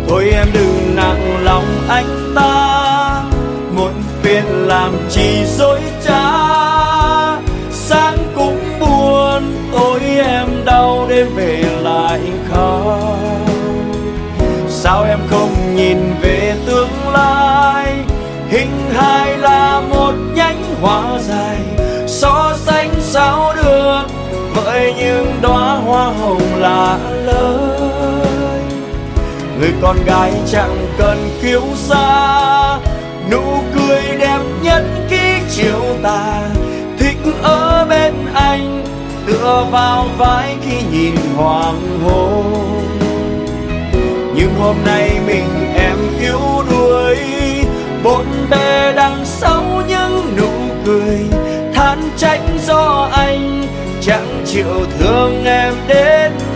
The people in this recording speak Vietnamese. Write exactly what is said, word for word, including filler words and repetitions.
Thôi em đừng nặng lòng anh ta, muộn phiền làm chi dối trá. Sáng cũng buồn, tối em đau, đêm về lại khóc. Sao em không nhìn về tương lai, hình hài là một nhánh hoa dài, so sánh sao được với những đóa hoa hồng lạ lơi. Người con gái chẳng cần kiêu sa, nụ cười đẹp nhất khi chiều tà. Thích ở bên anh, tựa vào vai khi nhìn hoàng hôn. Nhưng hôm nay mình em yếu đuối, bộn bề đằng sau những nụ cười, than trách do anh chẳng chịu thương em đến